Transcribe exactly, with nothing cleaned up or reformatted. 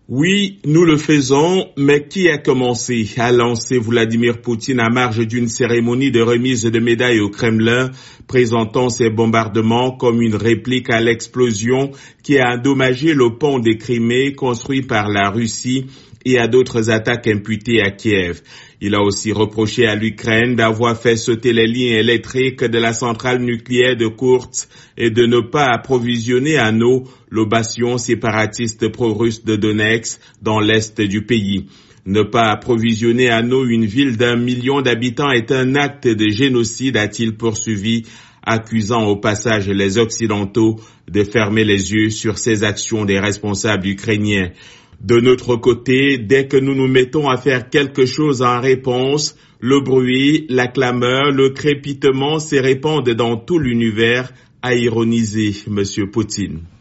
Oui, nous le faisons, mais qui a commencé à lancer Vladimir Poutine à marge d'une cérémonie de remise de médailles au Kremlin, présentant ces bombardements comme une réplique à l'explosion qui a endommagé le pont de Crimée construit par la Russie et à d'autres attaques imputées à Kiev. Il a aussi reproché à l'Ukraine d'avoir fait sauter les lignes électriques de la centrale nucléaire de Koursk et de ne pas approvisionner en eau le bastion séparatiste pro-russe de Donetsk dans l'est du pays. Ne pas approvisionner en eau une ville d'un million d'habitants est un acte de génocide, a-t-il poursuivi, accusant au passage les Occidentaux de fermer les yeux sur ces actions des responsables ukrainiens. De notre côté, dès que nous nous mettons à faire quelque chose en réponse, le bruit, la clameur, le crépitement se répandent dans tout l'univers, a ironisé M. Poutine.